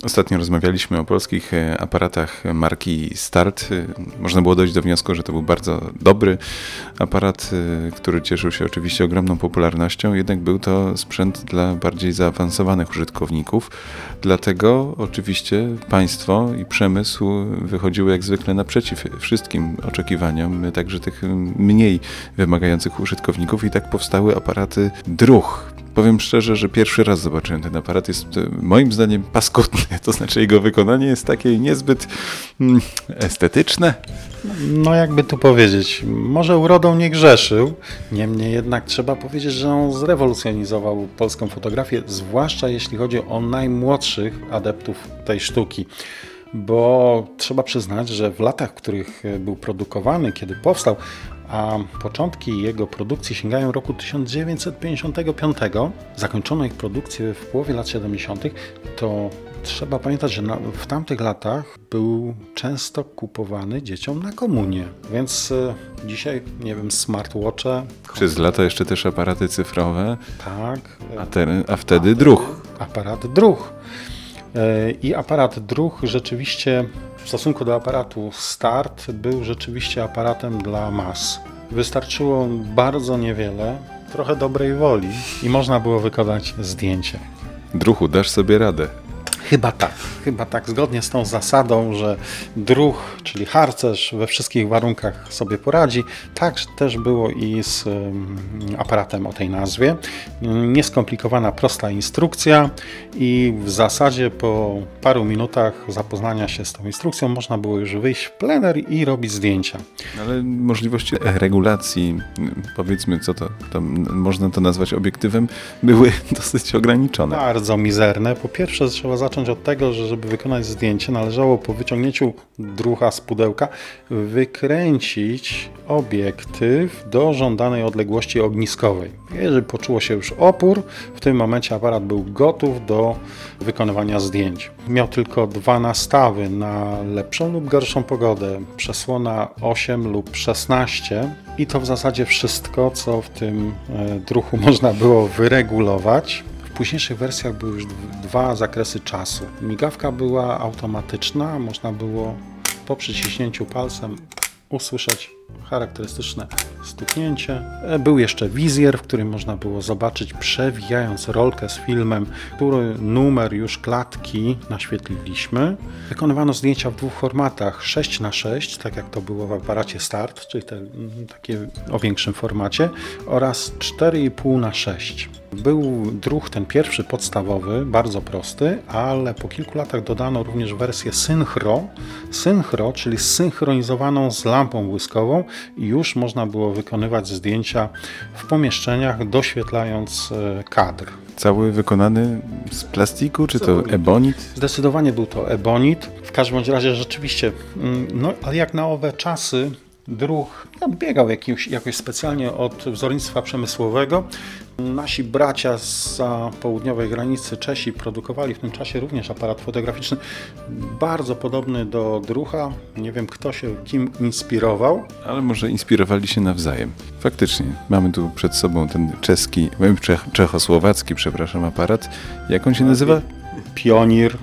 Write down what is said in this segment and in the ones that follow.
Ostatnio rozmawialiśmy o polskich aparatach marki Start. Można było dojść do wniosku, że to był bardzo dobry aparat, który cieszył się oczywiście ogromną popularnością, jednak był to sprzęt dla bardziej zaawansowanych użytkowników. Dlatego oczywiście państwo i przemysł wychodziły jak zwykle naprzeciw wszystkim oczekiwaniom, także tych mniej wymagających użytkowników, i tak powstały aparaty Druh. Powiem szczerze, że pierwszy raz zobaczyłem ten aparat. Jest moim zdaniem paskudny, to znaczy jego wykonanie jest takie niezbyt estetyczne. No jakby tu powiedzieć, może urodą nie grzeszył, niemniej jednak trzeba powiedzieć, że on zrewolucjonizował polską fotografię, zwłaszcza jeśli chodzi o najmłodszych adeptów tej sztuki. Bo trzeba przyznać, że w latach, w których był produkowany, kiedy powstał, a początki jego produkcji sięgają roku 1955, zakończono ich produkcję w połowie lat 70., to trzeba pamiętać, że w tamtych latach był często kupowany dzieciom na komunię. Więc dzisiaj, nie wiem, smartwatche. Przez lata jeszcze też aparaty cyfrowe. Tak. A wtedy Druh. Aparat Druh. I aparat Druh rzeczywiście w stosunku do aparatu Start był rzeczywiście aparatem dla mas. Wystarczyło bardzo niewiele, trochę dobrej woli i można było wykonać zdjęcie. Druhu, dasz sobie radę. Chyba tak, zgodnie z tą zasadą, że druh, czyli harcerz we wszystkich warunkach sobie poradzi, tak też było i z aparatem o tej nazwie. Nieskomplikowana, prosta instrukcja i w zasadzie po paru minutach zapoznania się z tą instrukcją można było już wyjść w plener i robić zdjęcia. Ale możliwości regulacji, powiedzmy, można to nazwać obiektywem, były dosyć ograniczone. Bardzo mizerne. Po pierwsze trzeba zacząć od tego, że żeby wykonać zdjęcie, należało po wyciągnięciu druha z pudełka wykręcić obiektyw do żądanej odległości ogniskowej. Jeżeli poczuło się już opór, w tym momencie aparat był gotów do wykonywania zdjęć. Miał tylko 2 nastawy na lepszą lub gorszą pogodę, przesłona 8 lub 16 i to w zasadzie wszystko, co w tym druhu można było wyregulować. W późniejszych wersjach były już 2 zakresy czasu. Migawka była automatyczna, można było po przyciśnięciu palcem usłyszeć charakterystyczne stuknięcie. Był jeszcze wizjer, w którym można było zobaczyć, przewijając rolkę z filmem, który numer już klatki naświetliliśmy. Wykonywano zdjęcia w 2 formatach, 6:6, tak jak to było w aparacie Start, czyli takie o większym formacie, oraz 4,5:6. Był druh ten pierwszy podstawowy, bardzo prosty, ale po kilku latach dodano również wersję synchro, czyli zsynchronizowaną z lampą błyskową i już można było wykonywać zdjęcia w pomieszczeniach, doświetlając kadr. Cały wykonany z plastiku, czy to ebonit? Zdecydowanie był to ebonit. W każdym bądź razie rzeczywiście, ale jak na owe czasy, druh odbiegał jakoś specjalnie od wzornictwa przemysłowego. Nasi bracia zza południowej granicy, Czesi, produkowali w tym czasie również aparat fotograficzny bardzo podobny do druha. Nie wiem, kto się kim inspirował. Ale może inspirowali się nawzajem. Faktycznie, mamy tu przed sobą ten czechosłowacki, aparat. Jak on się nazywa? Pionir.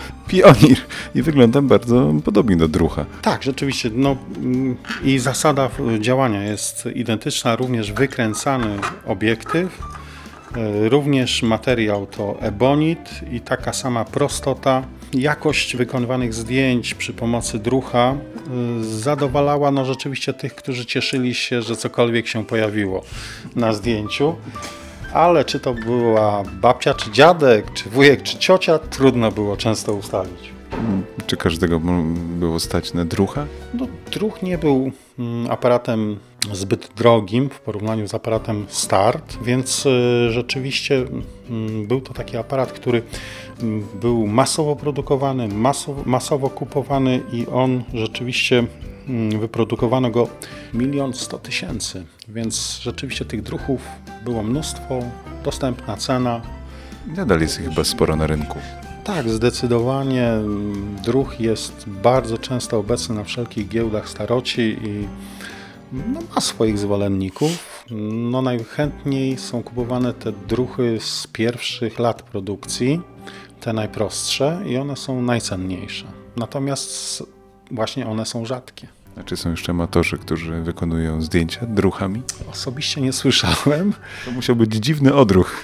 I wygląda bardzo podobnie do druha. Tak, rzeczywiście. I zasada działania jest identyczna. Również wykręcany obiektyw, również materiał to ebonit i taka sama prostota. Jakość wykonywanych zdjęć przy pomocy druha zadowalała rzeczywiście tych, którzy cieszyli się, że cokolwiek się pojawiło na zdjęciu. Ale czy to była babcia, czy dziadek, czy wujek, czy ciocia, trudno było często ustalić. Czy każdego było stać na druha? Druh nie był aparatem zbyt drogim w porównaniu z aparatem Start, więc rzeczywiście był to taki aparat, który był masowo produkowany, masowo kupowany i on rzeczywiście wyprodukowano go 1 100 000, więc rzeczywiście tych druhów było mnóstwo, dostępna cena. Nadal jest chyba sporo na rynku. Tak, zdecydowanie. Druh jest bardzo często obecny na wszelkich giełdach staroci i ma swoich zwolenników. Najchętniej są kupowane te druhy z pierwszych lat produkcji, te najprostsze i one są najcenniejsze. Natomiast właśnie one są rzadkie. A czy są jeszcze amatorzy, którzy wykonują zdjęcia druchami? Osobiście nie słyszałem. To musiał być dziwny odruch.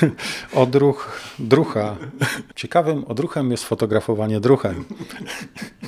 Drucha. Ciekawym odruchem jest fotografowanie druchem.